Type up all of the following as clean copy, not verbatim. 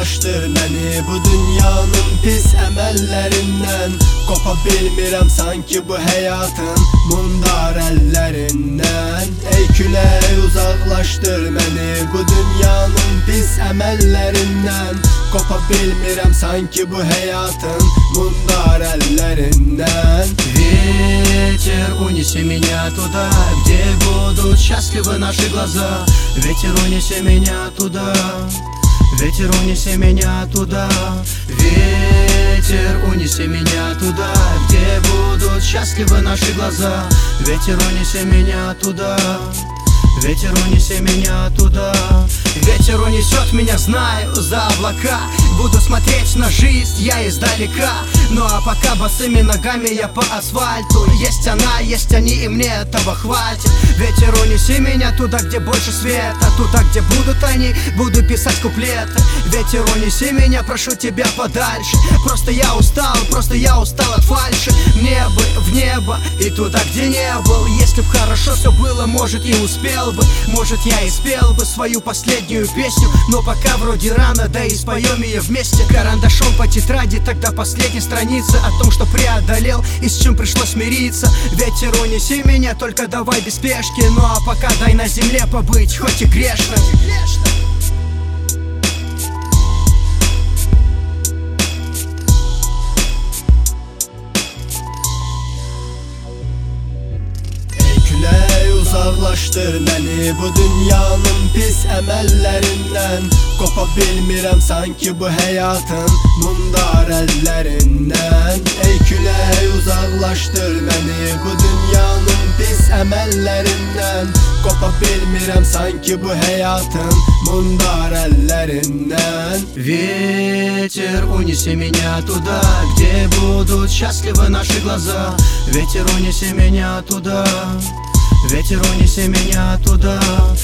uzaqlaşdır məni bu dünyanın pis əməllərindən. Qopa bilmirəm sanki bu həyatın mundar əllərindən. Ey külək uzaqlaşdır məni bu dünyanın pis əməllərindən. Qopa bilmirəm sanki bu həyatın mundar əllərindən. Ветер, унеси меня туда, где будут счастливы наши глаза. Ветер, унеси меня туда, ветер, унеси меня туда. Ветер, унеси меня туда, где будут счастливы наши глаза. Ветер, унеси меня туда, ветер, унеси меня туда. Ветер унесет меня, знаю, за облака. Буду смотреть на жизнь я издалека. Ну а пока босыми ногами я по асфальту. Есть она, есть они, и мне этого хватит. Ветер, унеси меня туда, где больше света. Туда, где будут они, буду писать куплеты. Ветер, унеси меня, прошу тебя подальше. Просто я устал от фальши. Мне бы в небо и туда, где не был. Если б хорошо все было, может и успел бы. Может я и спел бы свою последнюю песню. Но пока вроде рано, да и споем ее вместе. Карандашом по тетради, тогда последняя страница о том, что преодолел и с чем пришлось смириться. Ветер, унеси меня, только давай без спешки. Ну а пока дай на земле побыть, хоть и грешно. Uzaqlaşdır məni bu dünyanın pis əməllərindən. Qopa bilmirəm sanki bu həyatın mundar əllərindən. Ey külək uzaqlaşdır məni bu dünyanın pis əməllərindən. Qopa bilmirəm sanki bu həyatın mundar əllərindən. Ветер, унеси меня туда, где будут счастливы наши глаза. Ветер, унеси меня туда, ветер, унеси меня туда.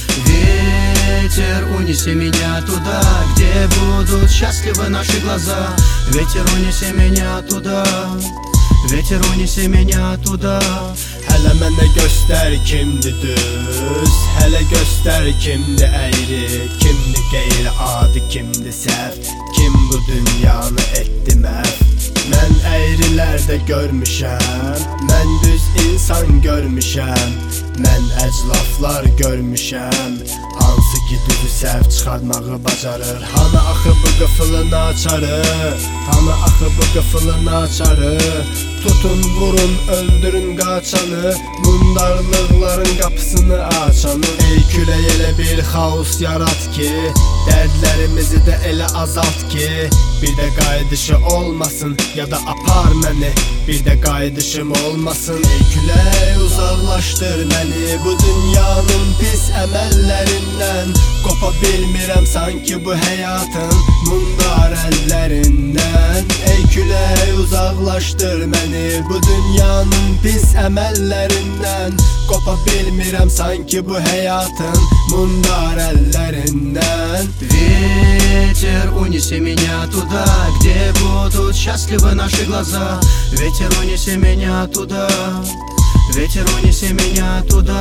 Ветер, унеси меня туда, где будут счастливы наши глаза. Ветер, унеси меня туда, ветер, унеси меня tуда. Hələ mənə göstər kimdir düz, hələ göstər kimdir əyri, kimdir qeyri-adi, kimdir səhv, kim bu dünyanı etdi məhv. Mən əyrilərdə görmüşəm, mən düz insan görmüşəm, mən əclaflar görmüşəm, hansı ki düzü səhv çıxartmağı bacarır. Hanı axı bu qıfılın açarı, hanı axı bu qıfılın açarı. Tutun, vurun, öldürün qaçanı, mundarlıqların qapısını açanı. Ey külək elə bir xaos yarat ki, dərdlərimizi də elə azalt ki, bir də qayıdışı olmasın, ya da apar məni, bir də qayıdışım olmasın. Ey külək uzaqlaşdır məni bu dünyanın pis əməllərindən. Qopa bilmirəm sanki bu həyatın mundar əllərindən. Ey külək uzaqlaşdır məni bu dünyanın pis əməllərindən. Qopa bilmirəm sanki bu həyatın mundar əllərindən. Ветер, унеси меня туда, где будут счастливы наши глаза. Ветер, унеси меня туда, ветер, унеси меня туда.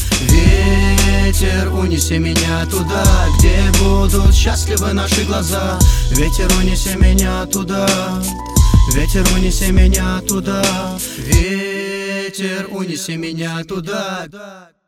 Ветер, унеси меня туда, где будут счастливы наши глаза. Ветер, унеси меня туда, ветер, унеси меня туда. Ветер, унеси меня туда.